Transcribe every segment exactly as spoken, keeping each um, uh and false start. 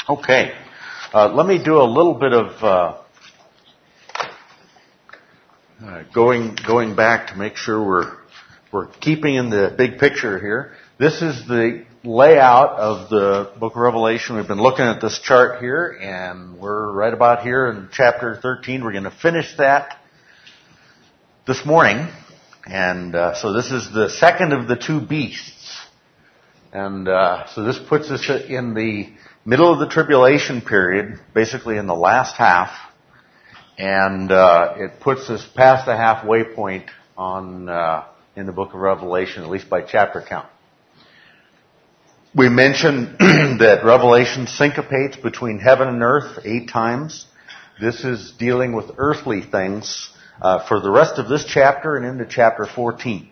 Okay. Uh, let me do a little bit of uh, uh, going going back to make sure we're we're keeping in the big picture here. This is the layout of the book of Revelation. We've been looking at this chart here, and we're right about here in chapter thirteen. We're going to finish that this morning. And uh, so this is the second of the two beasts. And uh, so this puts us in the middle of the tribulation period, basically in the last half. And uh, it puts us past the halfway point on uh, in the book of Revelation, at least by chapter count. We mentioned that Revelation syncopates between heaven and earth eight times. This is dealing with earthly things uh, for the rest of this chapter and into chapter fourteen.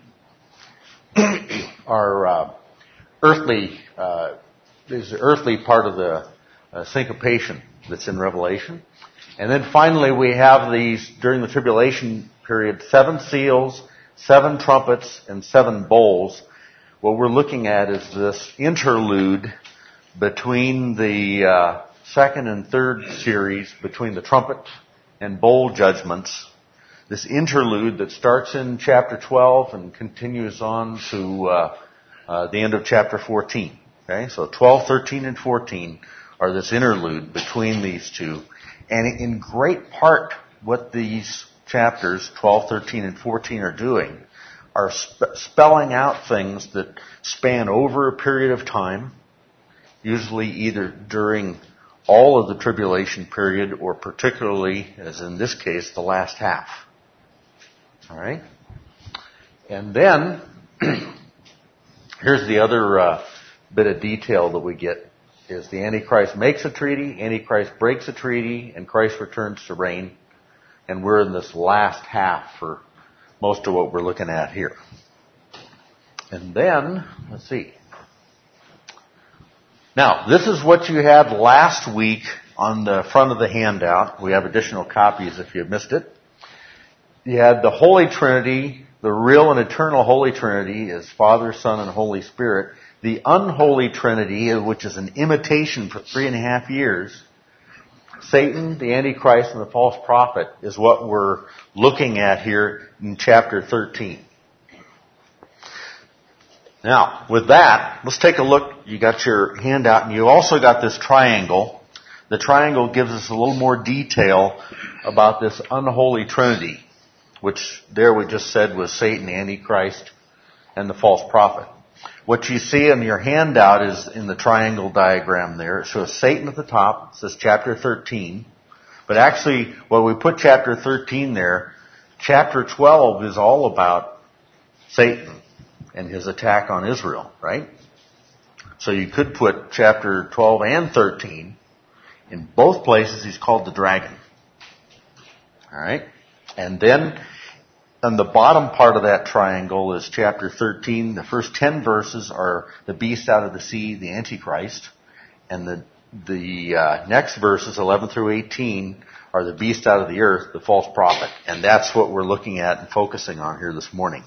Our uh, earthly uh, is the earthly part of the uh, syncopation that's in Revelation. And then finally we have these, during the tribulation period, seven seals, seven trumpets, and seven bowls. What we're looking at is this interlude between the uh, second and third series, between the trumpet and bowl judgments. This interlude that starts in chapter twelve and continues on to uh, uh, the end of chapter fourteen. Okay, so twelve, thirteen, and fourteen are this interlude between these two. And in great part, what these chapters, twelve, thirteen, and fourteen are doing are spe- spelling out things that span over a period of time, usually either during all of the tribulation period or particularly, as in this case, the last half. All right? And then, here's the other uh, bit of detail that we get, is the Antichrist makes a treaty, Antichrist breaks a treaty, and Christ returns to reign. And we're in this last half for most of what we're looking at here. And then, let's see. Now, this is what you had last week on the front of the handout. We have additional copies if you missed it. You had the Holy Trinity. The real and eternal Holy Trinity is Father, Son, and Holy Spirit. The unholy Trinity, which is an imitation for three and a half years, Satan, the Antichrist, and the false prophet, is what we're looking at here in chapter thirteen. Now, with that, let's take a look. You got your handout, and you also got this triangle. The triangle gives us a little more detail about this unholy Trinity, which there we just said was Satan, the Antichrist, and the false prophet. What you see in your handout is in the triangle diagram there. It shows Satan at the top. It says chapter thirteen. But actually, when we put chapter thirteen there, chapter twelve is all about Satan and his attack on Israel, right? So you could put chapter twelve and thirteen. In both places, he's called the dragon. All right? And then on the bottom part of that triangle is chapter thirteen. The first ten verses are the beast out of the sea, the Antichrist. And the the uh, next verses, eleven through eighteen, are the beast out of the earth, the false prophet. And that's what we're looking at and focusing on here this morning.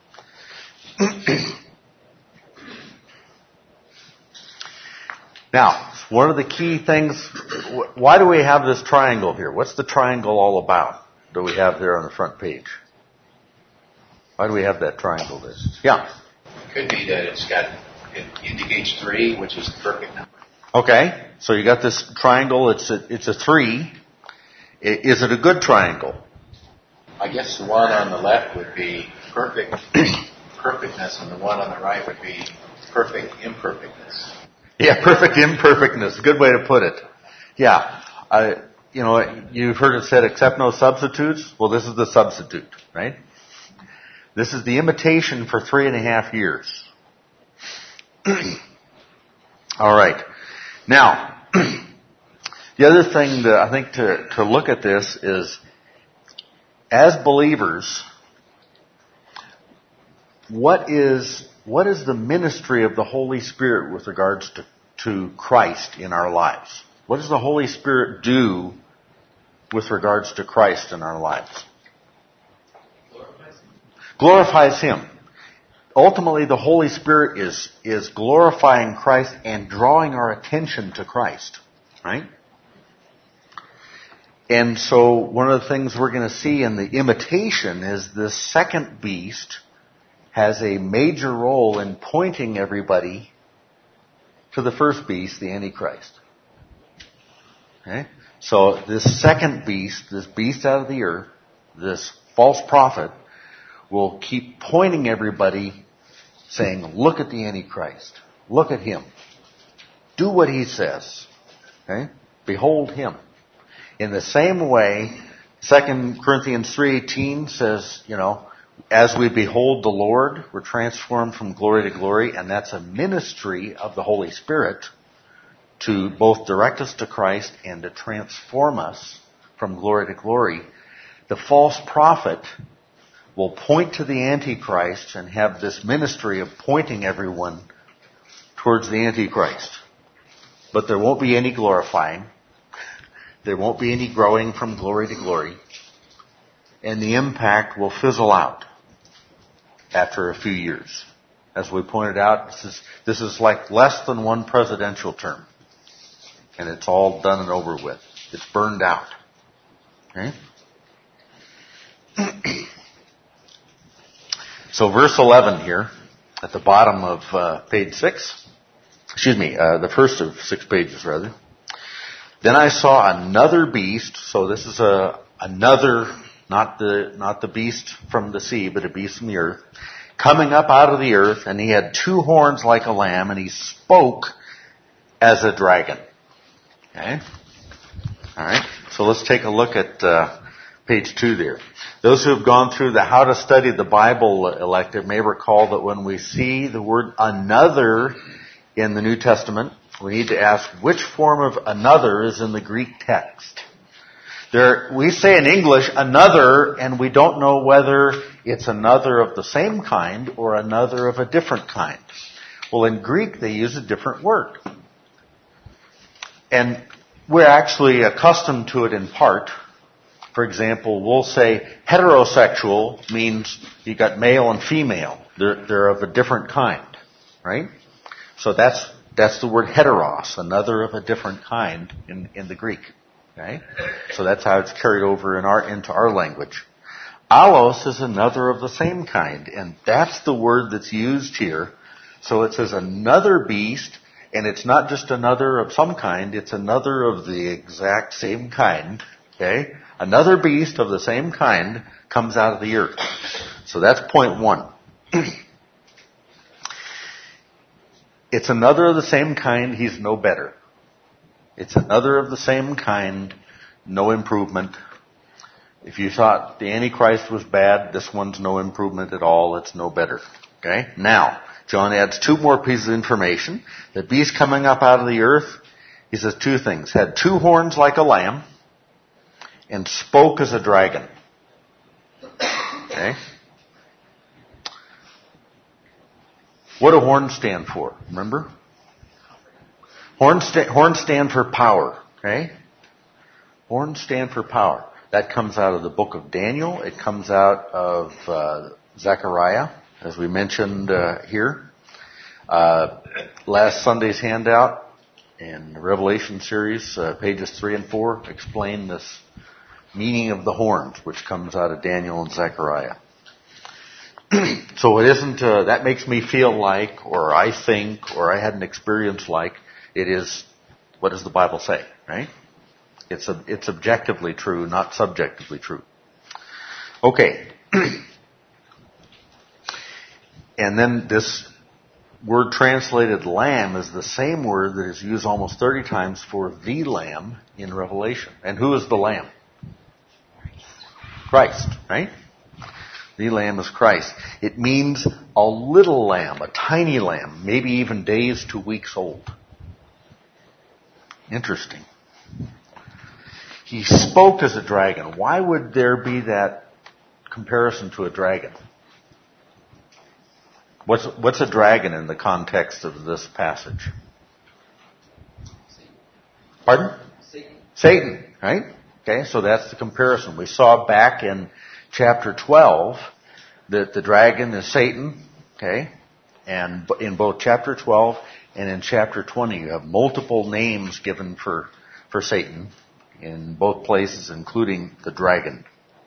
Now, one of the key things, why do we have this triangle here? What's the triangle all about that we have there on the front page? Why do we have that triangle there? Yeah. Could be that it's got, it indicates three, which is the perfect number. Okay, so you got this triangle, it's a, it's a three. Is it a good triangle? I guess the one on the left would be perfect perfectness, and the one on the right would be perfect imperfectness. Yeah, perfect imperfectness. Good way to put it. Yeah. Uh, you know, you've heard it said, accept no substitutes. Well, this is the substitute, right? This is the imitation for three and a half years. All right. Now, the other thing that I think to, to look at this is, as believers, what is what is the ministry of the Holy Spirit with regards to, to Christ in our lives? What does the Holy Spirit do with regards to Christ in our lives? Glorifies Him. Glorifies Him. Ultimately, the Holy Spirit is, is glorifying Christ and drawing our attention to Christ. Right? And so one of the things we're going to see in the imitation is this second beast has a major role in pointing everybody to the first beast, the Antichrist. Okay? So this second beast, this beast out of the earth, this false prophet, will keep pointing everybody, saying, look at the Antichrist. Look at him. Do what he says. Okay? Behold him. In the same way, Second Corinthians three eighteen says, you know, as we behold the Lord, we're transformed from glory to glory, and that's a ministry of the Holy Spirit to both direct us to Christ and to transform us from glory to glory. The false prophet will point to the Antichrist and have this ministry of pointing everyone towards the Antichrist. But there won't be any glorifying. There won't be any growing from glory to glory. And the impact will fizzle out after a few years. As we pointed out, this is, this is like less than one presidential term. And it's all done and over with. It's burned out. Okay? So verse eleven here, at the bottom of uh, page six, excuse me, uh, the first of six pages rather. Then I saw another beast, so this is a another, not the not the beast from the sea, but a beast from the earth, coming up out of the earth, and he had two horns like a lamb, and he spoke as a dragon. Okay? All right. So let's take a look at uh, page two there. Those who have gone through the How to Study the Bible elective may recall that when we see the word another in the New Testament, we need to ask which form of another is in the Greek text. There, we say in English another, and we don't know whether it's another of the same kind or another of a different kind. Well, in Greek they use a different word. And we're actually accustomed to it in part. For example, we'll say heterosexual means you got male and female. They're, they're of a different kind, right? So that's that's the word heteros, another of a different kind in, in the Greek. Okay? So that's how it's carried over in our into our language. Allos is another of the same kind, and that's the word that's used here. So it says another beast, and it's not just another of some kind, it's another of the exact same kind. Okay? Another beast of the same kind comes out of the earth. So that's point one. It's another of the same kind, he's no better. It's another of the same kind, no improvement. If you thought the Antichrist was bad, this one's no improvement at all, it's no better. Okay? Now, John adds two more pieces of information. The beast coming up out of the earth, he says two things. Had two horns like a lamb, and spoke as a dragon. Okay? What do horns stand for? Remember? Horns, sta- horns stand for power. Okay? Horns stand for power. That comes out of the book of Daniel. It comes out of uh, Zechariah, as we mentioned uh, here. Uh, last Sunday's handout in the Revelation series, uh, pages three and four, explain this meaning of the horns, which comes out of Daniel and Zechariah. So it isn't, uh, that makes me feel like, or I think, or I had an experience like, it is, what does the Bible say, right? It's a, it's objectively true, not subjectively true. Okay. And then this word translated lamb is the same word that is used almost thirty times for the lamb in Revelation. And who is the lamb? Christ, right? The lamb is Christ. It means a little lamb, a tiny lamb, maybe even days to weeks old. Interesting. He spoke as a dragon. Why would there be that comparison to a dragon? What's, what's a dragon in the context of this passage? Pardon? Satan. Satan, right? Okay, so that's the comparison. We saw back in chapter twelve that the dragon is Satan, okay? And in both chapter twelve and in chapter twenty, you have multiple names given for for Satan in both places, including the dragon.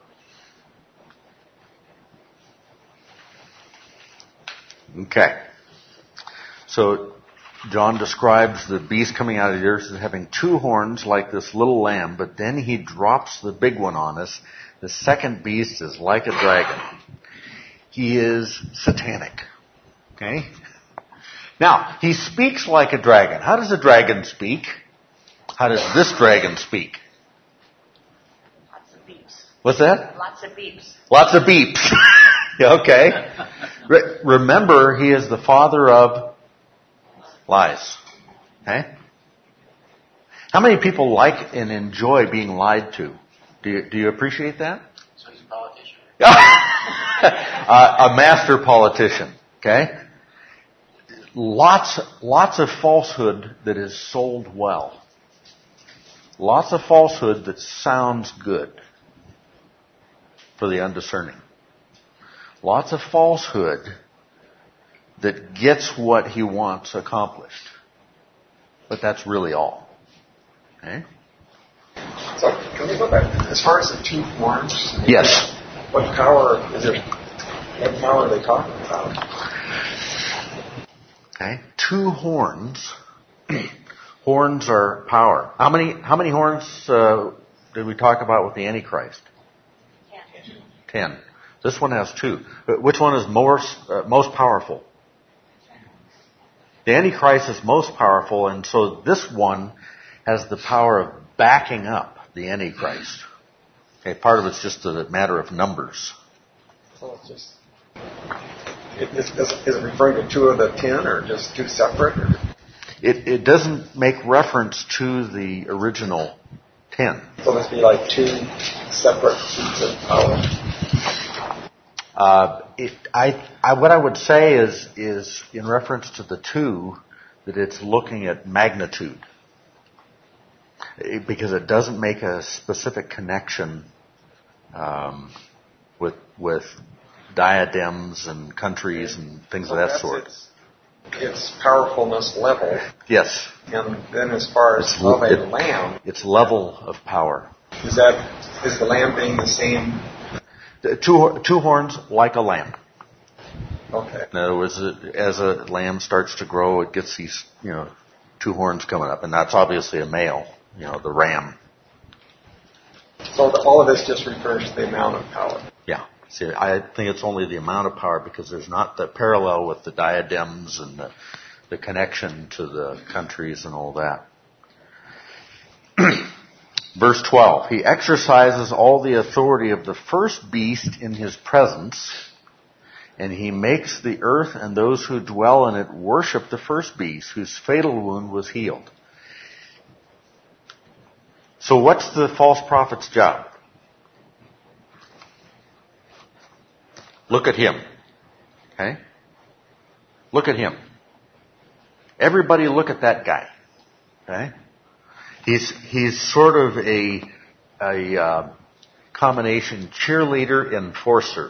Okay. So John describes the beast coming out of the earth as having two horns like this little lamb, but then he drops the big one on us. The second beast is like a dragon. He is satanic. Okay? Now, he speaks like a dragon. How does a dragon speak? How does this dragon speak? Lots of beeps. What's that? Lots of beeps. Lots of beeps. Okay. Re- remember, he is the father of lies. Okay? How many people like and enjoy being lied to? Do you, do you appreciate that? So he's a politician. uh, a master politician. Okay? Lots, lots of falsehood that is sold well. Lots of falsehood that sounds good for the undiscerning. Lots of falsehood that gets what he wants accomplished. But that's really all. Okay? So, can we go back? As far as the two horns? Yes. What power is it? What power are they talking about? Okay. Two horns. Horns are power. How many, how many horns uh, did we talk about with the Antichrist? Ten. Ten. This one has two. Which one is more, uh, most powerful? The Antichrist is most powerful, and so this one has the power of backing up the Antichrist. Okay, part of it's just a matter of numbers. So it's just, it, is, is it referring to two of the ten, or just two separate? Or? It, it doesn't make reference to the original ten. So this be like two separate seats of power? Uh, it, I, I, what I would say is, is in reference to the two, that it's looking at magnitude. It, because it doesn't make a specific connection um, with with diadems and countries and things So of that that's sort. Its, its powerfulness level. Yes. And then as far as It's, of a it, lamb, its level of power. is that is the lamb being the same? The Two, two horns like a lamb. Okay. In other words, as a lamb starts to grow, it gets these, you know, two horns coming up, and that's obviously a male, you know, the ram. So the, all of this just refers to the amount of power. Yeah. See, I think it's only the amount of power because there's not the parallel with the diadems and the, the connection to the countries and all that. Verse twelve, he exercises all the authority of the first beast in his presence, and he makes the earth and those who dwell in it worship the first beast, whose fatal wound was healed. So what's the false prophet's job? Look at him. Okay? Look at him. Everybody look at that guy. Okay? He's he's sort of a a uh, combination cheerleader enforcer.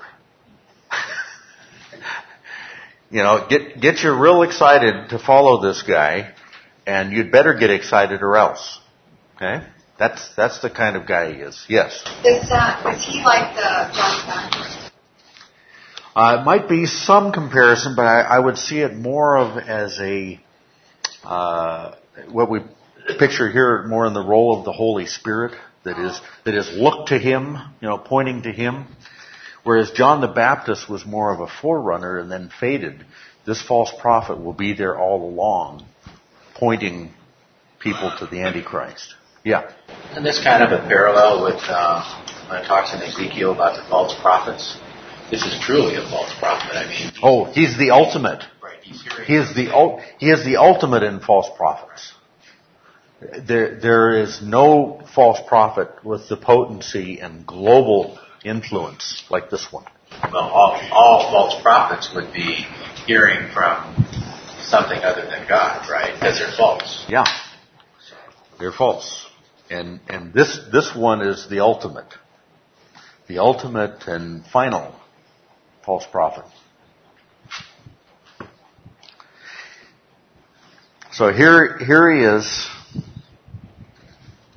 You know, get get you real excited to follow this guy, and you'd better get excited or else. Okay? That's that's the kind of guy he is. Yes. Is, uh, is he like the John the Baptist? Uh, it might be some comparison, but I, I would see it more of as a uh, what we picture here more in the role of the Holy Spirit that is that is look to him, you know, pointing to him. Whereas John the Baptist was more of a forerunner and then faded. This false prophet will be there all along, pointing people to the Antichrist. Yeah. And this kind of a parallel with uh, when it talks in Ezekiel about the false prophets. This is truly a false prophet. I mean, Oh, he's the ultimate. right? He's hearing. He is the ul- he is the ultimate in false prophets. There there is no false prophet with the potency and global influence like this one. Well, all, all false prophets would be hearing from something other than God, right? Because they're false. Yeah. They're false. And and this this one is the ultimate. The ultimate and final false prophet. So here here he is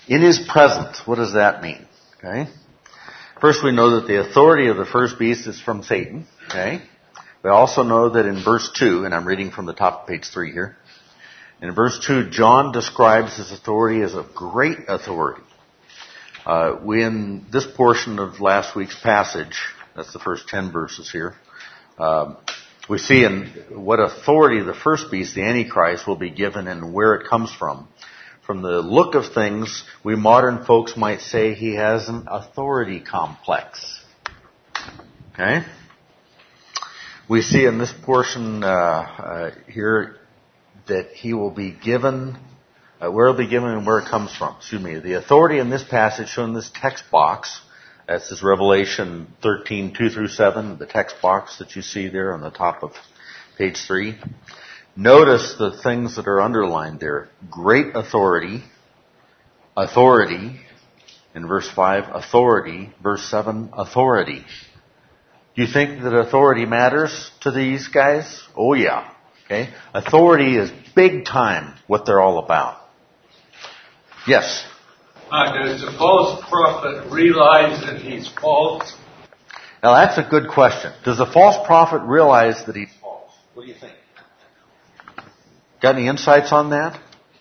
In his presence, what does that mean? Okay. First, we know that the authority of the first beast is from Satan. Okay. We also know that in verse two, and I'm reading from the top of page three here, in verse two, John describes his authority as a great authority. Uh, we, in this portion of last week's passage, that's the first ten verses here, um, we see in what authority the first beast, the Antichrist, will be given and where it comes from. From the look of things, we modern folks might say he has an authority complex. Okay? We see in this portion uh, uh, here that he will be given, uh, where he'll be given and where it comes from. Excuse me. The authority in this passage shown in this text box, that's this Revelation thirteen, two through seven, the text box that you see there on the top of page three. Notice the things that are underlined there. Great authority, authority, in verse five, authority, verse seven, authority. Do you think that authority matters to these guys? Oh yeah. Okay. Authority is big time what they're all about. Yes? Uh, does the false prophet realize that he's false? Now that's a good question. Does the false prophet realize that he's false? What do you think? Got any insights on that?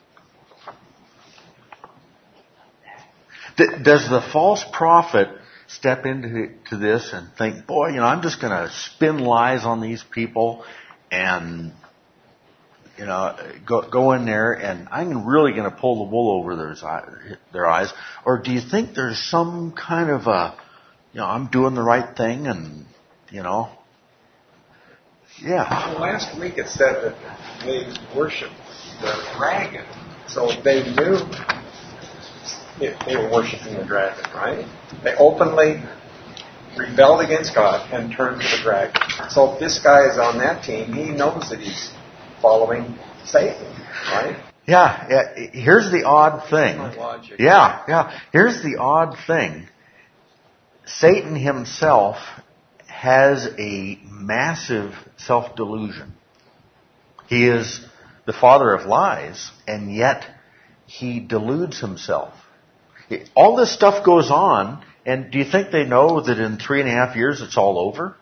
D- does the false prophet step into to this and think, boy, you know, I'm just going to spin lies on these people and, you know, go, go in there and I'm really going to pull the wool over their, their eyes? Or do you think there's some kind of a, you know, I'm doing the right thing and, you know, yeah. Well, last week it said that they worshiped the dragon. So they knew they were worshiping the dragon, right? They openly rebelled against God and turned to the dragon. So if this guy is on that team, he knows that he's following Satan, right? Yeah, yeah. Here's the odd thing. Logic. Yeah, yeah. Here's the odd thing. Satan himself has a massive self-delusion. He is the father of lies, and yet he deludes himself. All this stuff goes on, and do you think they know that in three and a half years it's all over?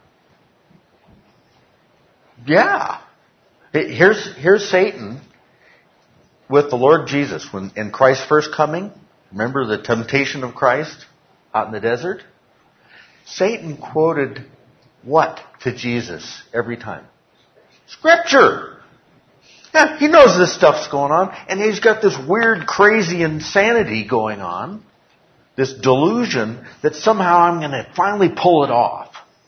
Yeah. Here's, here's Satan with the Lord Jesus. When in Christ's first coming, remember the temptation of Christ out in the desert? Satan quoted what to Jesus every time? Scripture. Yeah, he knows this stuff's going on, and he's got this weird, crazy insanity going on, this delusion that somehow I'm going to finally pull it off.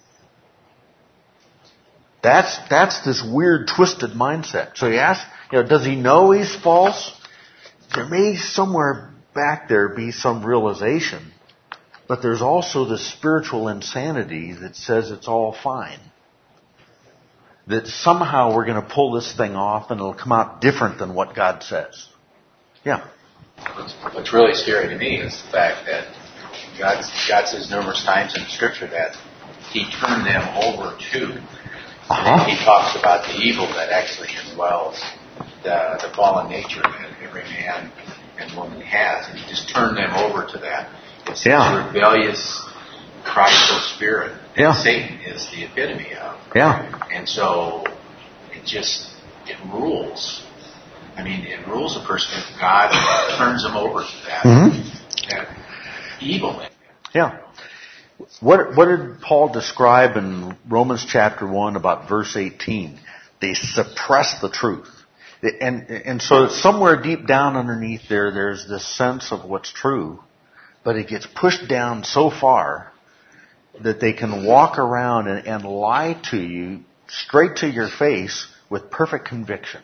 That's that's this weird, twisted mindset. So you ask, you know, does he know he's false? There may somewhere back there be some realization. But there's also the spiritual insanity that says it's all fine. That somehow we're going to pull this thing off and it'll come out different than what God says. Yeah. What's, what's really scary to me is the fact that God, God says numerous times in the Scripture that He turned them over to. Uh-huh. He talks about the evil that actually indwells the, the fallen nature that every man and woman has. And He just turned them over to that. It's yeah. this rebellious, prideful spirit that yeah. Satan is the epitome of. Yeah. And so it just, it rules. I mean, it rules a person if God turns them over to that, mm-hmm. that evil. Yeah. What, what did Paul describe in Romans chapter one about verse eighteen? They suppress the truth. And, and so somewhere deep down underneath there, there's this sense of what's true. But it gets pushed down so far that they can walk around and, and lie to you straight to your face with perfect conviction.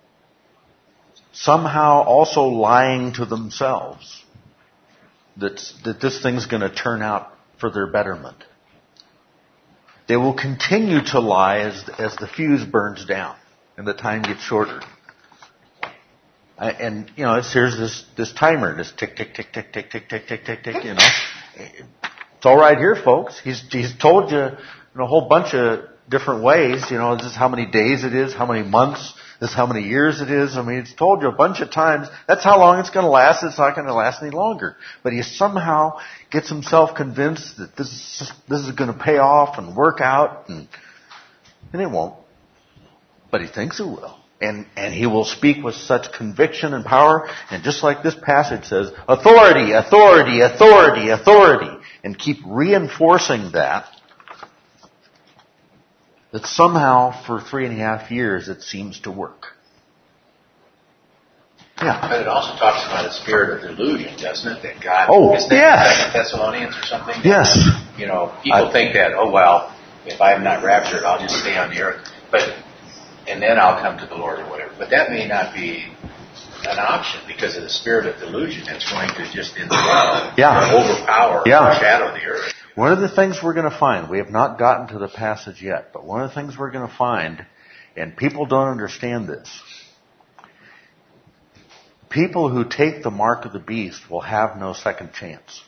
Somehow also lying to themselves that, that this thing's going to turn out for their betterment. They will continue to lie as, as the fuse burns down and the time gets shorter. And, you know, it's, here's this, this timer, this tick, tick, tick, tick, tick, tick, tick, tick, tick, tick, you know. It's all right here, folks. He's, he's told you, you know, a whole bunch of different ways. You know, this is how many days it is, how many months, this is how many years it is. I mean, it's told you a bunch of times. That's how long it's going to last. It's not going to last any longer. But he somehow gets himself convinced that this is, this is going to pay off and work out, and, and it won't. But he thinks it will. And, and he will speak with such conviction and power. And just like this passage says, authority, authority, authority, authority. And keep reinforcing that. That somehow for three and a half years it seems to work. Yeah. But it also talks about a spirit of delusion, doesn't it? That God, oh, isn't that yes. Second Thessalonians or something? Yes. You know, people I, think that, oh well, if I am not raptured, I'll just stay on the earth. But and then I'll come to the Lord or whatever. But that may not be an option because of the spirit of delusion that's going to just indwell, yeah. overpower, yeah. overshadow the earth. One of the things we're going to find, we have not gotten to the passage yet, but one of the things we're going to find, and people don't understand this, people who take the mark of the beast will have no second chance.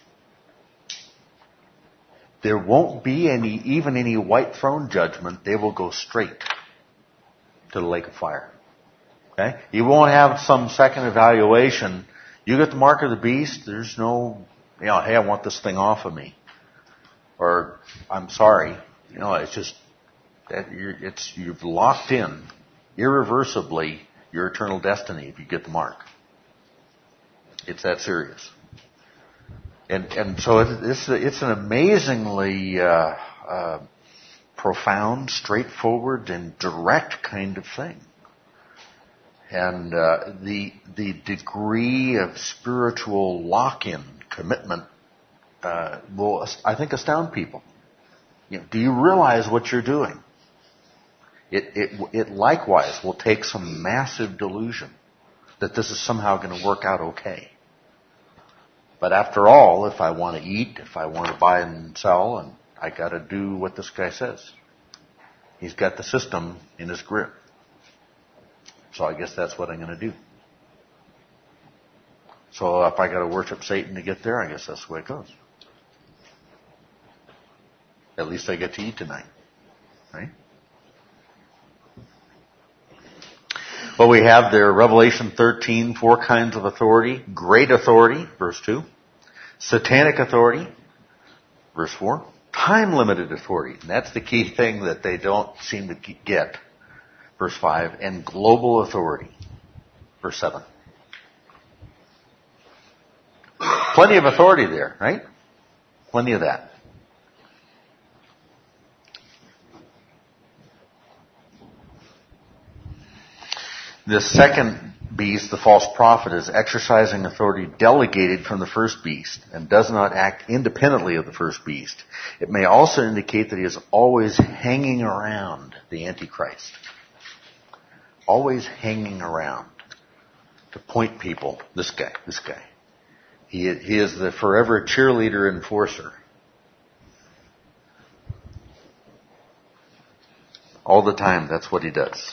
There won't be any, even any white throne judgment. They will go straight to the lake of fire. Okay? You won't have some second evaluation. You get the mark of the beast, there's no, you know, hey, I want this thing off of me. Or, I'm sorry. You know, it's just, it's, you've locked in irreversibly your eternal destiny if you get the mark. It's that serious. And, and so it's, it's an amazingly, uh, uh, profound, straightforward, and direct kind of thing. And uh, the the degree of spiritual lock-in commitment uh, will, I think, astound people. You know, do you realize what you're doing? It it it likewise will take some massive delusion that this is somehow going to work out okay. But after all, if I want to eat, if I want to buy and sell, and I got to do what this guy says. He's got the system in his grip. So I guess that's what I'm going to do. So if I got to worship Satan to get there, I guess that's the way it goes. At least I get to eat tonight. Right? Well, we have there, Revelation thirteen, four kinds of authority. Great authority, verse two. Satanic authority, verse four. Time-limited authority. And that's the key thing that they don't seem to get. Verse five. And global authority. Verse seven. Plenty of authority there, right? Plenty of that. The second beast, the false prophet, is exercising authority delegated from the first beast and does not act independently of the first beast. It may also indicate that he is always hanging around the Antichrist. Always hanging around to point people, this guy, this guy. He, he is the forever cheerleader enforcer. All the time, that's what he does.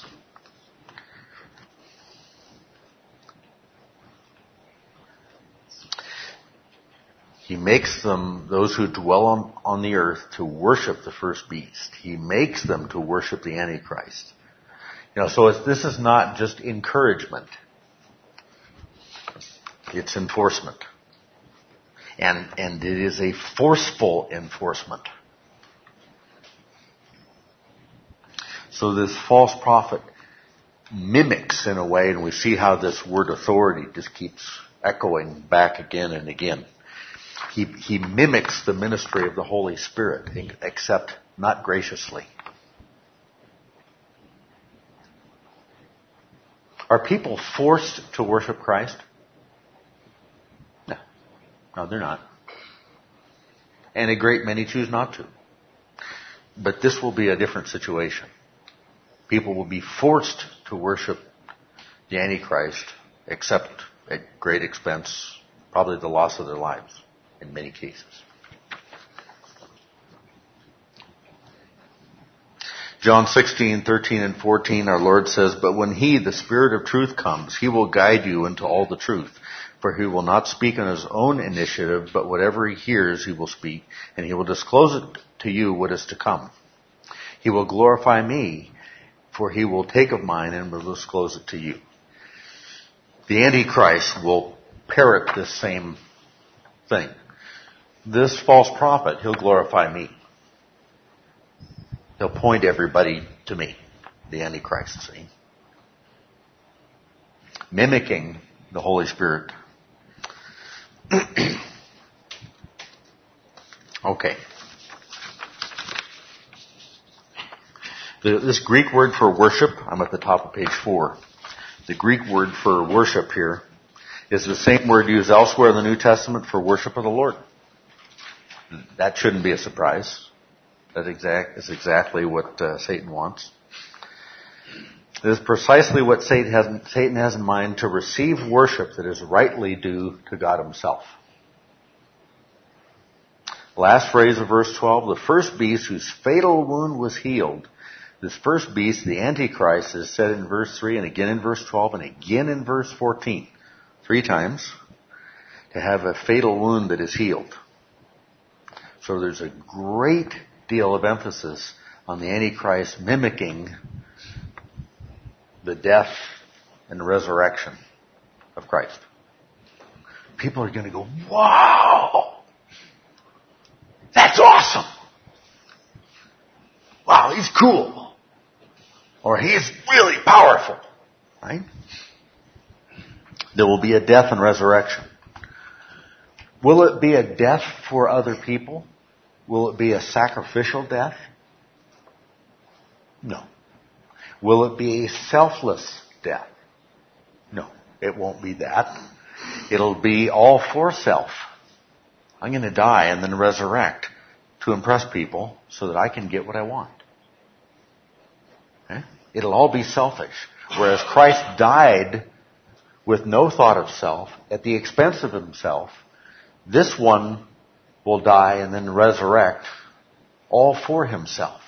He makes them, those who dwell on, on the earth, to worship the first beast. He makes them to worship the Antichrist. You know, so it's, this is not just encouragement. It's enforcement. And, and it is a forceful enforcement. So this false prophet mimics in a way, and we see how this word authority just keeps echoing back again and again. He, he mimics the ministry of the Holy Spirit, except not graciously. Are people forced to worship Christ? No. No, they're not. And a great many choose not to. But this will be a different situation. People will be forced to worship the Antichrist, except at great expense, probably the loss of their lives in many cases. John sixteen, thirteen, and fourteen, our Lord says, "But when He, the Spirit of truth, comes, He will guide you into all the truth. For He will not speak on His own initiative, but whatever He hears He will speak, and He will disclose it to you what is to come. he will glorify me, for he will take of mine and will disclose it to you. The Antichrist will parrot this same thing. This false prophet, he'll glorify me. He'll point everybody to me, the Antichrist, see? Mimicking the Holy Spirit. Okay. The, this Greek word for worship, I'm at the top of page four. The Greek word for worship here is the same word used elsewhere in the New Testament for worship of the Lord. That shouldn't be a surprise. That exact is exactly what uh, Satan wants. It is precisely what Satan has, Satan has in mind, to receive worship that is rightly due to God himself. Last phrase of verse twelve, the first beast whose fatal wound was healed. This first beast, the Antichrist, is said in verse three and again in verse twelve and again in verse fourteen. Three times to have a fatal wound that is healed. So there's a great deal of emphasis on the Antichrist mimicking the death and resurrection of Christ. People are going to go, wow! That's awesome! Wow, he's cool. Or he's really powerful. Right? There will be a death and resurrection. Will it be a death for other people? Will it be a sacrificial death? No. Will it be a selfless death? No, it won't be that. It'll be all for self. I'm going to die and then resurrect to impress people so that I can get what I want. Okay? It'll all be selfish. Whereas Christ died with no thought of self, at the expense of himself, this one will die and then resurrect all for himself.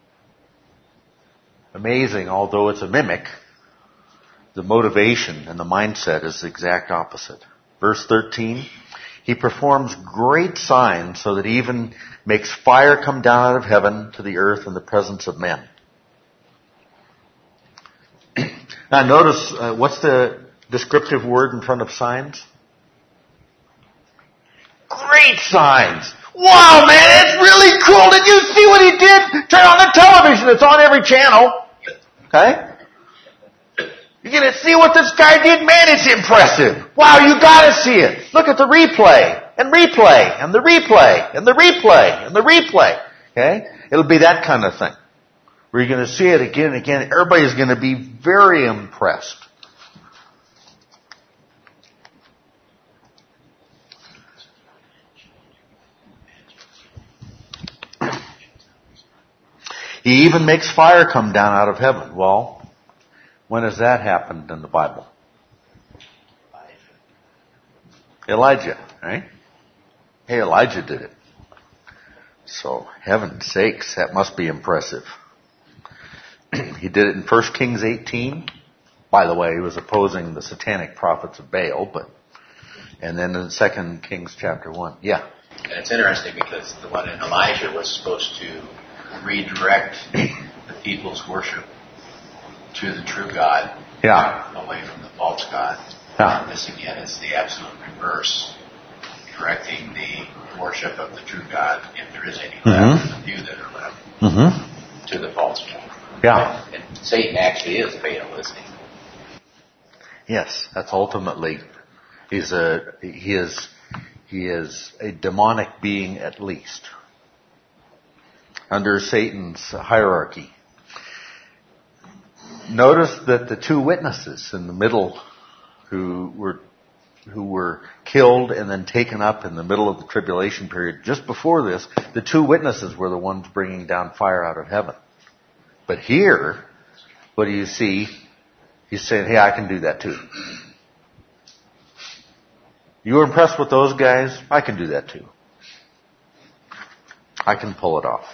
Amazing, although it's a mimic, the motivation and the mindset is the exact opposite. Verse thirteen, he performs great signs so that he even makes fire come down out of heaven to the earth in the presence of men. Now notice, uh, what's the descriptive word in front of signs? Great signs! Wow, man, it's really cool! Did you see what he did? Turn on the television, it's on every channel. Okay? You're gonna see what this guy did? Man, it's impressive. Wow, you gotta see it. Look at the replay, and replay, and the replay, and the replay, and the replay. Okay? It'll be that kind of thing. Where you're gonna see it again and again. Everybody's gonna be very impressed. He even makes fire come down out of heaven. Well, when has that happened in the Bible? Elijah, right? Hey, Elijah did it. So, heaven's sakes, that must be impressive. He did it in First Kings eighteen. By the way, he was opposing the satanic prophets of Baal, but, and then in Second Kings chapter one. Yeah. And it's interesting because the one in Elijah was supposed to redirect the people's worship to the true God, yeah, away from the false God. Yeah. And this again is the absolute reverse, directing the worship of the true God, if there is any left, mm-hmm. the few that are left, mm-hmm. to the false God. Yeah. And Satan actually is Baal, isn't he? Yes, that's ultimately, he's a, he is, he is a demonic being at least. Under Satan's hierarchy. Notice that the two witnesses in the middle who were who were killed and then taken up in the middle of the tribulation period, just before this, the two witnesses were the ones bringing down fire out of heaven. But here, what do you see? He's saying, hey, I can do that too. You were impressed with those guys? I can do that too. I can pull it off.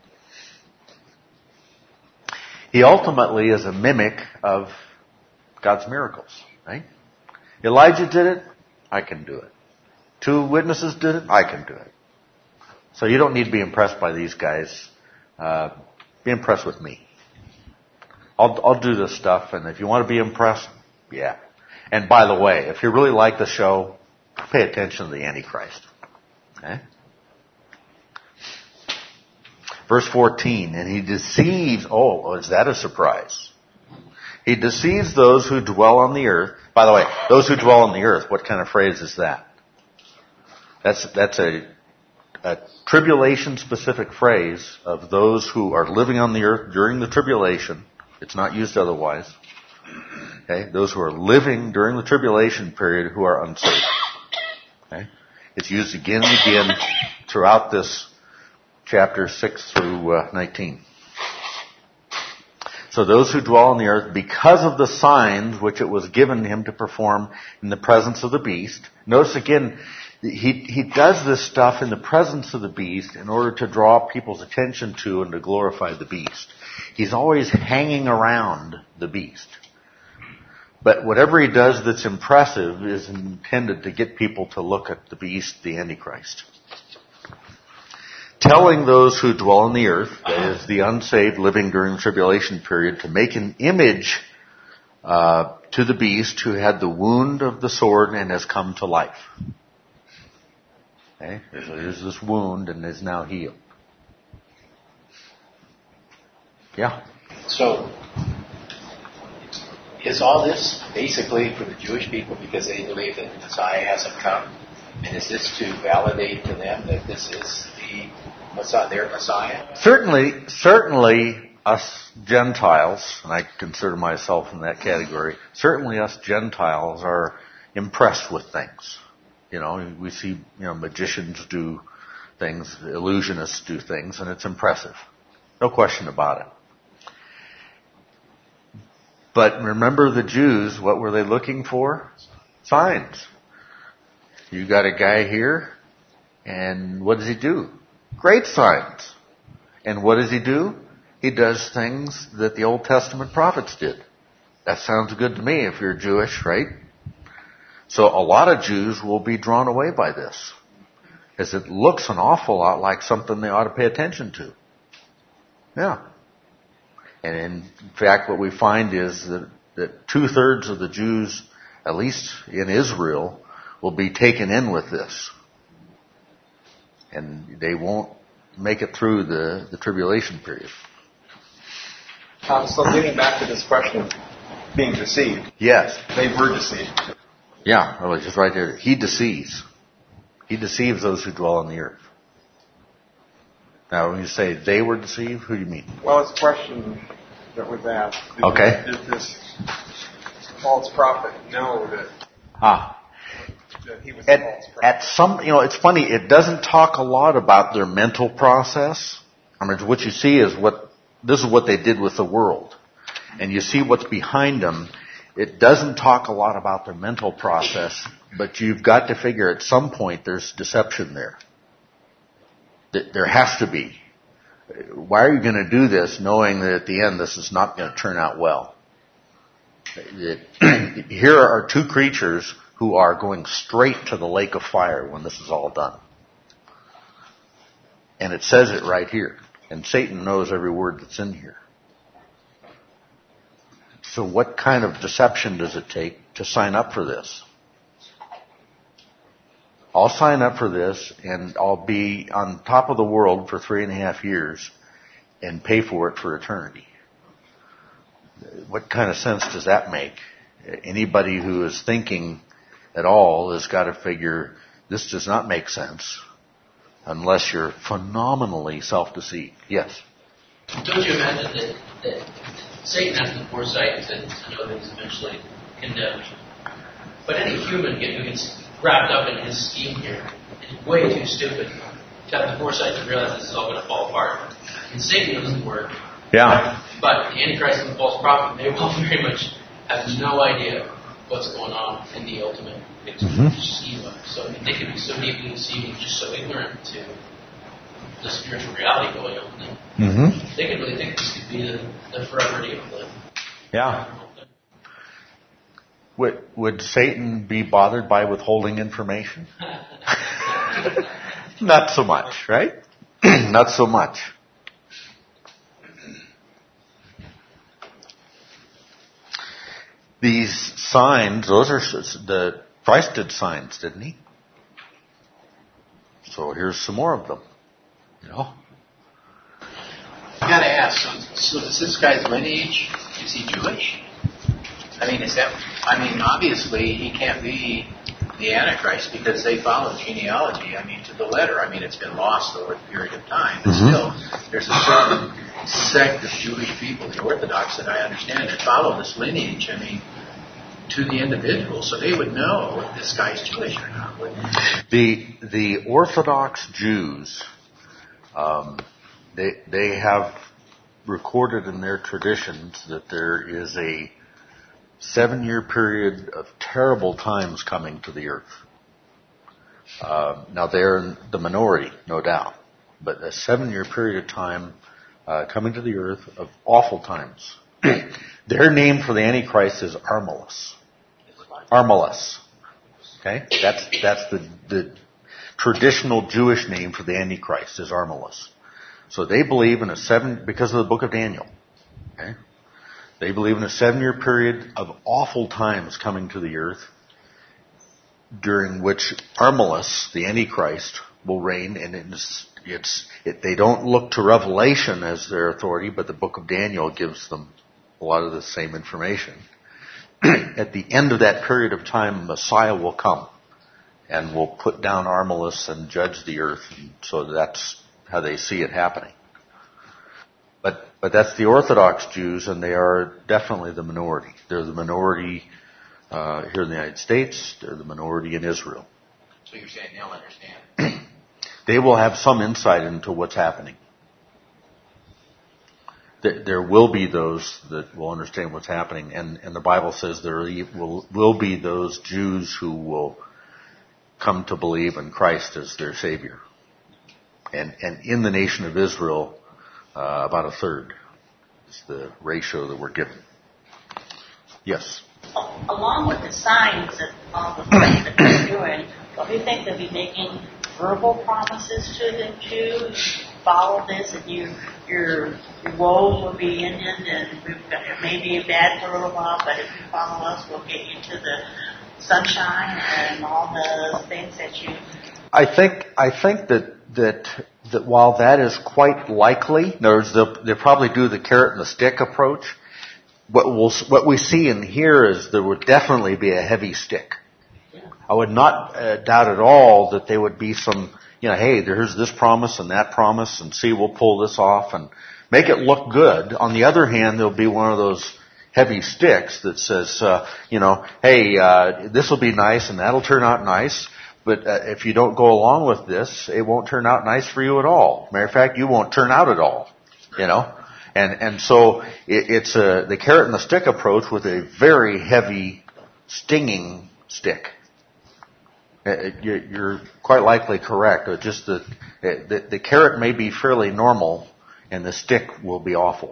He ultimately is a mimic of God's miracles, right? Elijah did it, I can do it. Two witnesses did it, I can do it. So you don't need to be impressed by these guys uh, Be impressed with me. I'll, I'll do this stuff, and if you want to be impressed, yeah. And by the way, if you really like the show, pay attention to the Antichrist. Okay? Verse fourteen, and he deceives, oh, is that a surprise? He deceives those who dwell on the earth. By the way, those who dwell on the earth, what kind of phrase is that? That's, that's a, a tribulation-specific phrase of those who are living on the earth during the tribulation. It's not used otherwise. Okay? Those who are living during the tribulation period who are unsaved. Okay? It's used again and again throughout this chapter six through uh, nineteen. So those who dwell on the earth, because of the signs which it was given him to perform in the presence of the beast. Notice again, he, he does this stuff in the presence of the beast in order to draw people's attention to and to glorify the beast. He's always hanging around the beast. But whatever he does that's impressive is intended to get people to look at the beast, the Antichrist. Telling those who dwell on the earth, that is, the unsaved living during the tribulation period, to make an image uh, to the beast who had the wound of the sword and has come to life. Okay? There's, there's this wound and is now healed. Yeah? So, is all this basically for the Jewish people because they believe that the Messiah hasn't come? And is this to validate to them that this is the Messiah, their Messiah? Certainly, certainly us Gentiles, and I consider myself in that category, certainly us Gentiles are impressed with things. You know, we see, you know, magicians do things, illusionists do things, and it's impressive. No question about it. But remember the Jews, what were they looking for? Signs. You got a guy here, and what does he do? Great signs. And what does he do? He does things that the Old Testament prophets did. That sounds good to me if you're Jewish, right? So a lot of Jews will be drawn away by this, as it looks an awful lot like something they ought to pay attention to. Yeah. And in fact, what we find is that, that two-thirds of the Jews, at least in Israel, will be taken in with this. And they won't make it through the, the tribulation period. Um, so getting back to this question of being deceived. Yes. They were deceived. Yeah, well, it's just right there. He deceives. He deceives those who dwell on the earth. Now, when you say they were deceived, who do you mean? Well, it's a question that was asked. Did Okay. This, did this false prophet know that, Ah. that he was a At, false prophet? at some, you know, it's funny, it doesn't talk a lot about their mental process. I mean, what you see is what, this is what they did with the world. And you see what's behind them. It doesn't talk a lot about their mental process, but you've got to figure at some point there's deception there. There has to be. Why are you going to do this knowing that at the end this is not going to turn out well? It, here are two creatures who are going straight to the lake of fire when this is all done. And it says it right here. And Satan knows every word that's in here. So what kind of deception does it take to sign up for this? I'll sign up for this and I'll be on top of the world for three and a half years and pay for it for eternity. What kind of sense does that make? Anybody who is thinking at all has got to figure this does not make sense unless you're phenomenally self-deceived. Yes? Don't you imagine that, that Satan has the foresight to know that he's eventually condemned? But any human who gets wrapped up in his scheme here is way too stupid to have the foresight to realize this is all going to fall apart. And Satan doesn't work. Yeah. But the Antichrist and the false prophet, they will very much have no idea what's going on in the ultimate Mm-hmm. scheme of it. So they could be so deeply deceived and just so ignorant to the spiritual reality going on. They, Mm-hmm. they could really think this could be the, the forever deal. The, Yeah. Would, would Satan be bothered by withholding information? Not so much, right? Not so much. these signs, those are the Christ did signs, didn't he? So here's some more of them. You know. I gotta ask. So, so is this guy's lineage? Is he Jewish? I mean, is that? I mean, obviously he can't be the Antichrist because they follow genealogy. I mean, to the letter. I mean, it's been lost over a period of time, but Mm-hmm. still, there's a certain sect of Jewish people, the Orthodox, that I understand that follow this lineage. I mean, to the individual, so they would know if this guy's Jewish or not, wouldn't they? The the Orthodox Jews, um, they they have recorded in their traditions that there is a seven-year period of terrible times coming to the earth. Uh, now they're in the minority, no doubt, but a seven-year period of time uh, coming to the earth of awful times. Their name for the Antichrist is Armilus. Armilus. Okay? That's that's the, the traditional Jewish name for the Antichrist is Armilus. So they believe in a seven, because of the book of Daniel. Okay? They believe in a seven-year period of awful times coming to the earth, during which Armilus, the Antichrist, will reign, and it's, it's it, they don't look to Revelation as their authority, but the book of Daniel gives them a lot of the same information. At the end of that period of time, Messiah will come and will put down Armilus and judge the earth. And so that's how they see it happening. But but that's the Orthodox Jews, and they are definitely the minority. They're the minority uh, here in the United States. They're the minority in Israel. So you're saying they'll understand? They will have some insight into what's happening. There will be those that will understand what's happening, and, and the Bible says there will, will be those Jews who will come to believe in Christ as their Savior. And, and in the nation of Israel, uh, about a third is the ratio that we're given. Yes? Along with the signs that all the things that they're doing, don't you think they'll be making verbal promises to the Jews? Follow this, and you, your, your woes will be ended, and we've got, it may be bad for a little while, but if you follow us, we'll get you to the sunshine and all the things that you. I think I think that that that while that is quite likely, in other words, they'll, they'll probably do the carrot and the stick approach. What we'll, what we see and hear is there would definitely be a heavy stick. I would not uh, doubt at all that there would be some, you know, hey, there's this promise and that promise, and see, we'll pull this off and make it look good. On the other hand, there'll be one of those heavy sticks that says, uh, you know, hey, uh, this will be nice and that'll turn out nice, but uh, if you don't go along with this, it won't turn out nice for you at all. Matter of fact, you won't turn out at all, you know. And and so it, it's a, the carrot and the stick approach with a very heavy, stinging stick. You're quite likely correct. It's just that the, the carrot may be fairly normal, and the stick will be awful.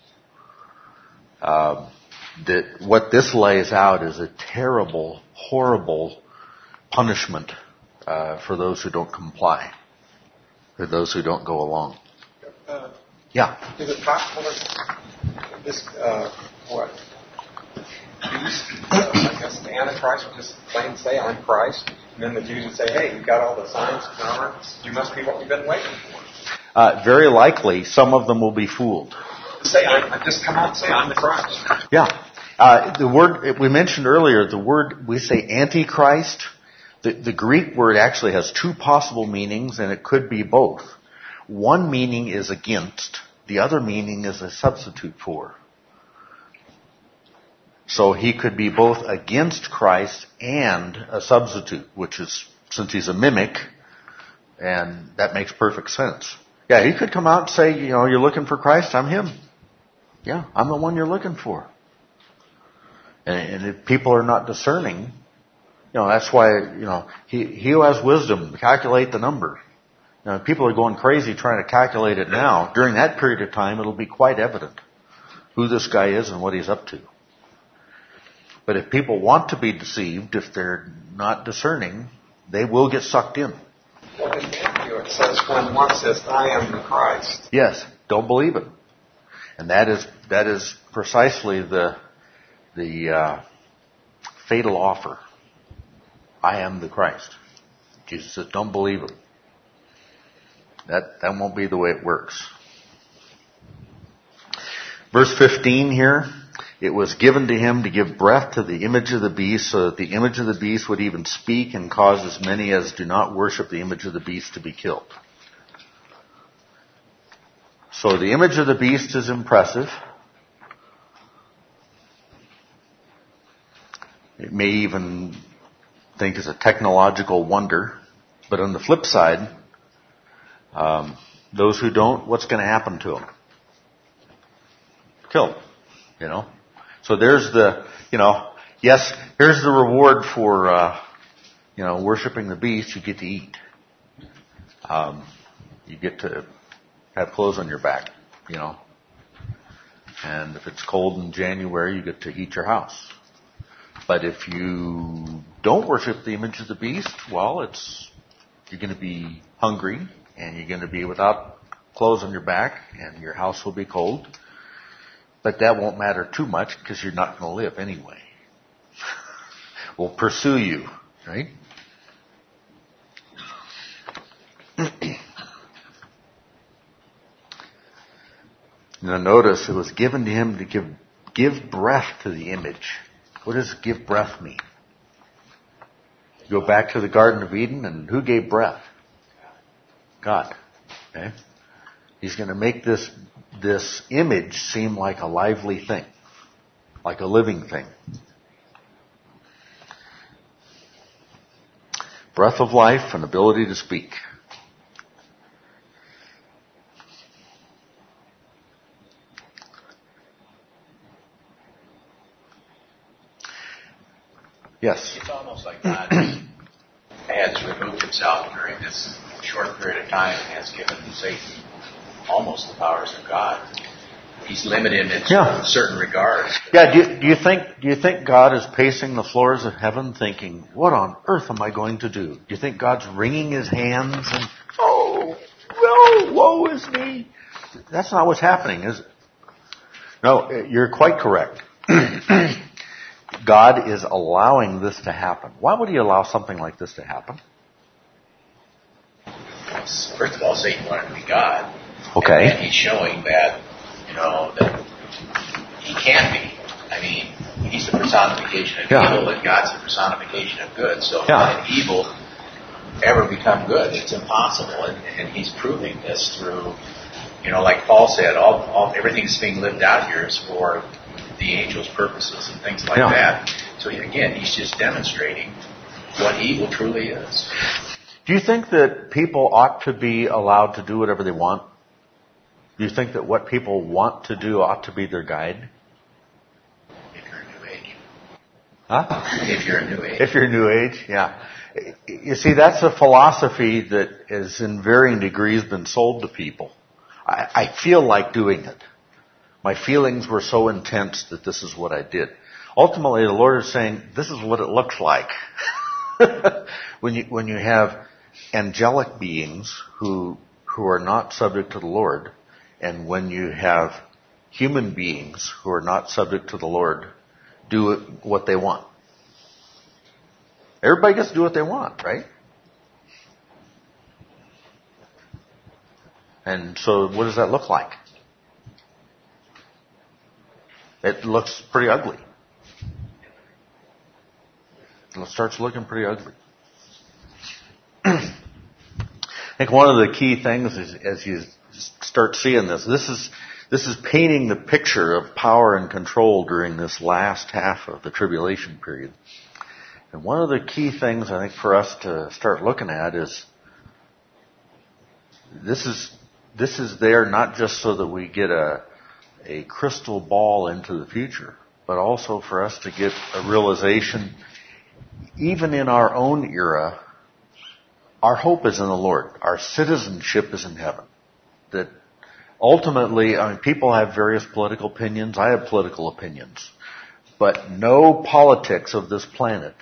Uh, that what this lays out is a terrible, horrible punishment uh, for those who don't comply, for those who don't go along. Uh, yeah. Is it possible that this, uh, what, Jews, uh, I guess the Antichrist would just plain say, I'm Christ, and then the Jews would say, hey, you've got all the signs and armors, you must be what we've been waiting for. Uh, very likely, some of them will be fooled. Say, I'm, just come out and say, I'm the Christ. Yeah. Uh, the word, we mentioned earlier, the word, we say Antichrist, the, the Greek word actually has two possible meanings, and it could be both. One meaning is against, the other meaning is a substitute for. So he could be both against Christ and a substitute, which is, since he's a mimic, and that makes perfect sense. Yeah, he could come out and say, you know, you're looking for Christ, I'm him. Yeah, I'm the one you're looking for. And, and if people are not discerning, you know, that's why, you know, he, he who has wisdom, calculate the number. You know, people are going crazy trying to calculate it now. During that period of time, it'll be quite evident who this guy is and what he's up to. But if people want to be deceived, if they're not discerning, they will get sucked in. Well, in Matthew it says, when one says, I am the Christ. Yes, don't believe it. And that is that is precisely the the uh, fatal offer. I am the Christ. Jesus says, don't believe him. That, that won't be the way it works. Verse fifteen here, it was given to him to give breath to the image of the beast, so that the image of the beast would even speak and cause as many as do not worship the image of the beast to be killed. So the image of the beast is impressive. It may even think is a technological wonder. But on the flip side, um, those who don't, what's going to happen to them? Killed. You know? So there's the, you know, yes, here's the reward for, uh, you know, worshiping the beast. You get to eat. Um, you get to have clothes on your back, you know. And if it's cold in January, you get to heat your house. But if you don't worship the image of the beast, well, it's, you're going to be hungry and you're going to be without clothes on your back and your house will be cold. But that won't matter too much because you're not going to live anyway. We'll pursue you, right? Now notice it was given to him to give give breath to the image. What does give breath mean? You go back to the Garden of Eden, and who gave breath? God. Okay? He's going to make this this image seem like a lively thing, like a living thing. Breath of life and ability to speak. Yes. It's almost like God has removed himself during this short period of time and has given Satan almost the powers of God. He's limited in Yeah. certain regards. Yeah. Do you, do you think do you think God is pacing the floors of heaven, thinking, "What on earth am I going to do?" Do you think God's wringing his hands and, "Oh, no, woe is me"? That's not what's happening, is it? No, you're quite correct. God is allowing this to happen. Why would he allow something like this to happen? First of all, Satan wanted to be God. Okay. And he's showing that, you know, that he can be. I mean, he's the personification of Yeah. evil, and God's the personification of good. So Yeah. how can evil ever become good? It's impossible. And, and he's proving this through, you know, like Paul said, all, all everything's being lived out here is for the angel's purposes and things like Yeah. that. So again, he's just demonstrating what evil truly is. Do you think that people ought to be allowed to do whatever they want? Do you think that what people want to do ought to be their guide? If you're a new age. Huh? If you're a new age. If you're New Age, yeah. You see, that's a philosophy that has in varying degrees been sold to people. I, I feel like doing it. My feelings were so intense that this is what I did. Ultimately, the Lord is saying, this is what it looks like. when you when you have angelic beings who who are not subject to the Lord, and when you have human beings who are not subject to the Lord do what they want. Everybody gets to do what they want, right? And so what does that look like? It looks pretty ugly. It starts looking pretty ugly. I think one of the key things is, as you start seeing this, this is this is painting the picture of power and control during this last half of the tribulation period. And one of the key things I think for us to start looking at is this is this is there not just so that we get a a crystal ball into the future, but also for us to get a realization, even in our own era, our hope is in the Lord. Our citizenship is in heaven. That ultimately, I mean, people have various political opinions. I have political opinions. But no politics of this planet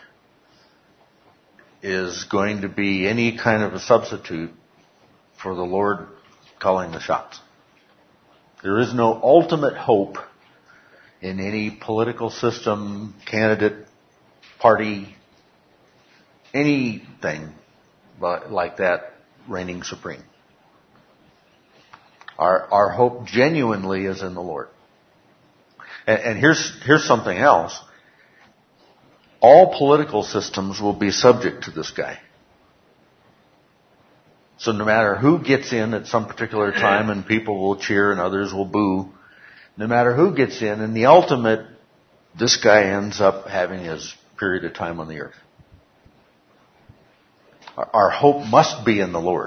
is going to be any kind of a substitute for the Lord calling the shots. There is no ultimate hope in any political system, candidate, party, anything like that reigning supreme. Our, our hope genuinely is in the Lord. And, and here's, here's something else. All political systems will be subject to this guy. So no matter who gets in at some particular time, and people will cheer and others will boo, no matter who gets in, in the ultimate, this guy ends up having his period of time on the earth. Our, our hope must be in the Lord.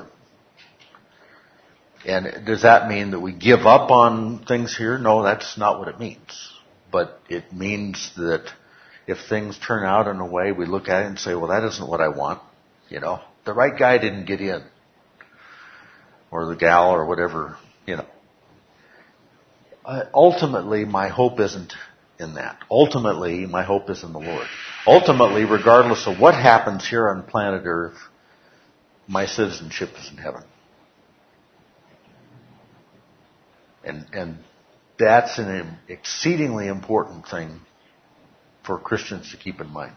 And does that mean that we give up on things here? No, that's not what it means. But it means that if things turn out in a way, we look at it and say, well, that isn't what I want. You know, the right guy didn't get in. Or the gal or whatever, you know. Uh, ultimately, my hope isn't in that. Ultimately, my hope is in the Lord. Ultimately, regardless of what happens here on planet Earth, my citizenship is in heaven. And, and that's an exceedingly important thing for Christians to keep in mind.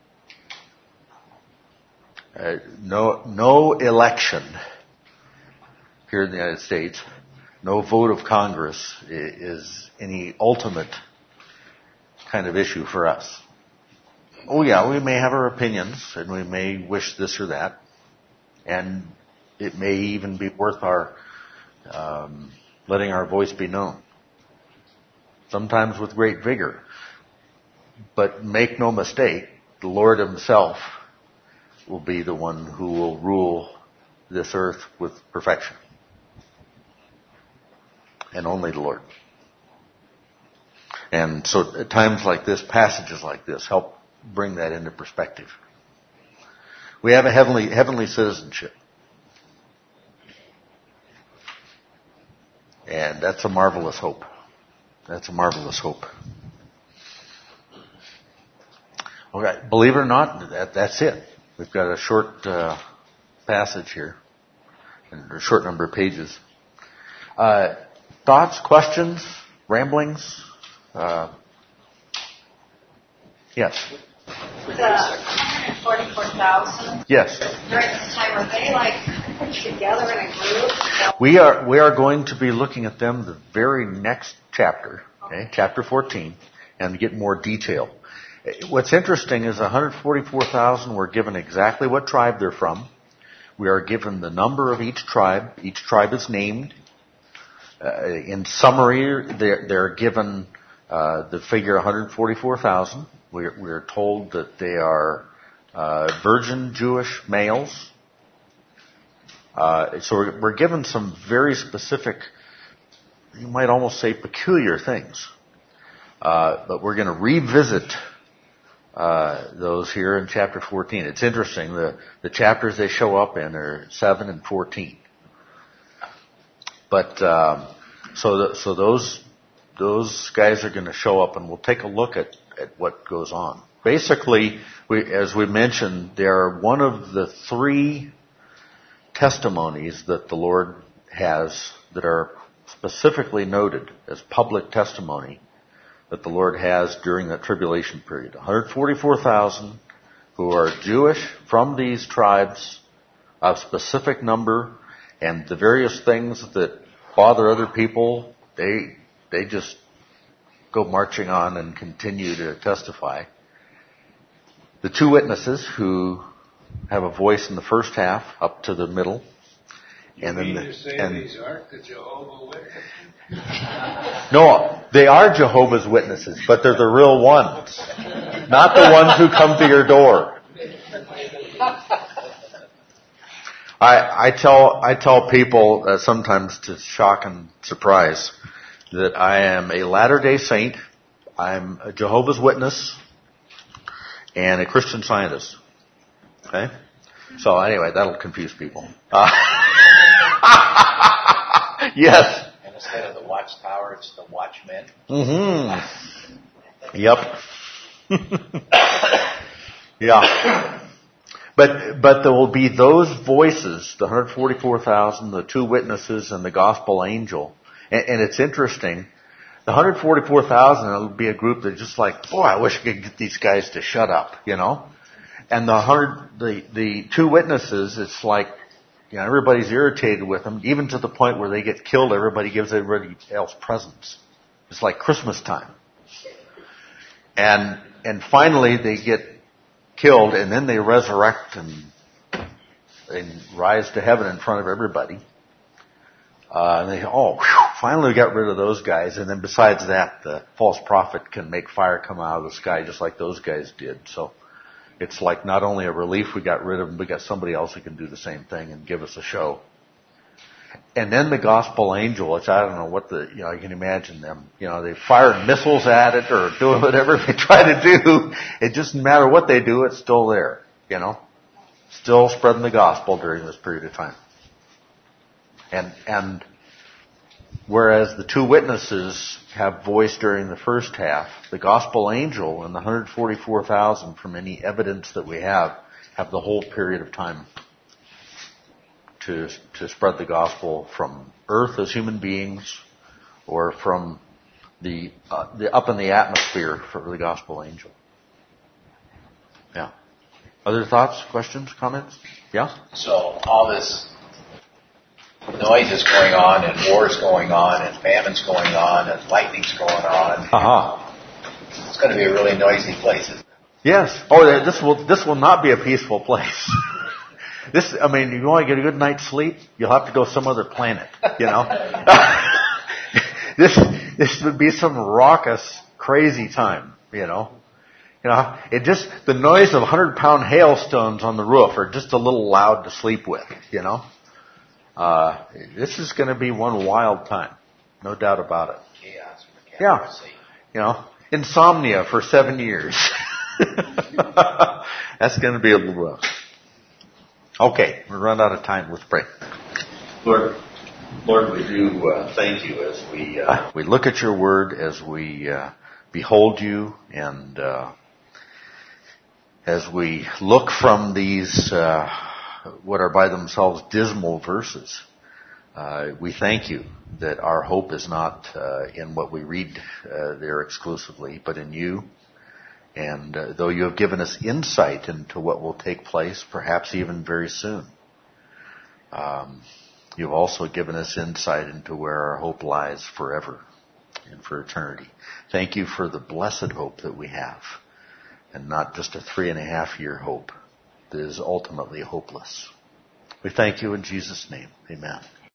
Uh, no, no election here in the United States, no vote of Congress is any ultimate kind of issue for us. Oh yeah, we may have our opinions and we may wish this or that, and it may even be worth our um, letting our voice be known. Sometimes with great vigor. But make no mistake, the Lord Himself will be the one who will rule this earth with perfection. And only the Lord. And so at times like this, passages like this help bring that into perspective. We have a heavenly, heavenly citizenship. And that's a marvelous hope. That's a marvelous hope. Okay, believe it or not, that, that's it. We've got a short uh, passage here, and a short number of pages. Uh, thoughts, questions, ramblings? Uh, yes. The one hundred forty-four thousand. Yes. During this time, are they like put together in a group? We are we are going to be looking at them the very next chapter, okay, chapter fourteen, and get more detail. What's interesting is one hundred forty-four thousand, we're given exactly what tribe they're from. We are given the number of each tribe. Each tribe is named. Uh, in summary, they're, they're given uh, the figure one hundred forty-four thousand. We're, we're told that they are uh, virgin Jewish males. Uh, so we're, we're given some very specific, you might almost say peculiar things. Uh, but we're going to revisit uh, those here in chapter fourteen. It's interesting. The, the chapters they show up in are seven and fourteen. But um, so the, so those those guys are going to show up, and we'll take a look at, at what goes on. Basically, we, as we mentioned, they are one of the three testimonies that the Lord has that are specifically noted as public testimony that the Lord has during that tribulation period. one hundred forty-four thousand who are Jewish from these tribes, a specific number, and the various things that bother other people, they they just go marching on and continue to testify. The two witnesses who have a voice in the first half up to the middle. You and mean then the, to say and, these aren't the Jehovah Witnesses? No, they are Jehovah's Witnesses, but they're the real ones. Not the ones who come to your door. I, I tell I tell people uh, sometimes to shock and surprise that I am a Latter-day Saint, I'm a Jehovah's Witness, and a Christian Scientist. Okay? So anyway, that'll confuse people. Uh, yes. And instead of the watchtower, it's the watchmen. Mm-hmm. Yep. Yeah. But but there will be those voices, the one hundred forty-four thousand, the two witnesses, and the gospel angel. And, and it's interesting. The one hundred forty-four thousand will be a group that's just like, boy, I wish I could get these guys to shut up, you know. And the hundred, the the two witnesses, it's like, you know, everybody's irritated with them, even to the point where they get killed. Everybody gives everybody else presents. It's like Christmas time. And and finally they get killed, and then they resurrect and and rise to heaven in front of everybody. Uh, and they, oh, whew, finally we got rid of those guys. And then besides that, the false prophet can make fire come out of the sky just like those guys did. So it's like not only a relief we got rid of them, we got somebody else who can do the same thing and give us a show. And then the gospel angel, which I don't know what the, you know, you can imagine them, you know, they fired missiles at it or doing whatever they try to do. It doesn't matter what they do, it's still there, you know, still spreading the gospel during this period of time. And, and whereas the two witnesses have voice during the first half, the gospel angel and the one hundred forty-four thousand, from any evidence that we have, have the whole period of time to to spread the gospel from earth as human beings, or from the uh, the up in the atmosphere for the gospel angel. Yeah. Other thoughts, questions, comments? Yeah. So all this noise is going on, and war's going on, and famine's going on, and lightning's going on. Uh-huh. It's going to be a really noisy place, isn't it? Yes. Oh, this will this will not be a peaceful place. This, I mean, you want to get a good night's sleep, you'll have to go some other planet. You know. this this would be some raucous, crazy time. You know. You know, it just the noise of hundred pound hailstones on the roof are just a little loud to sleep with. You know. Uh, this is going to be one wild time, no doubt about it. Chaos. Yeah, you know, insomnia for seven years. That's going to be a little rough. Okay, we're run out of time. Let's pray. Lord, Lord, we do uh, thank you as we uh, we look at your word, as we uh, behold you, and uh, as we look from these. Uh, what are by themselves dismal verses. Uh, we thank you that our hope is not uh, in what we read uh, there exclusively, but in you. And uh, though you have given us insight into what will take place, perhaps even very soon, um, you've also given us insight into where our hope lies forever and for eternity. Thank you for the blessed hope that we have, and not just a three and a half year hope that is ultimately hopeless. We thank you in Jesus' name. Amen.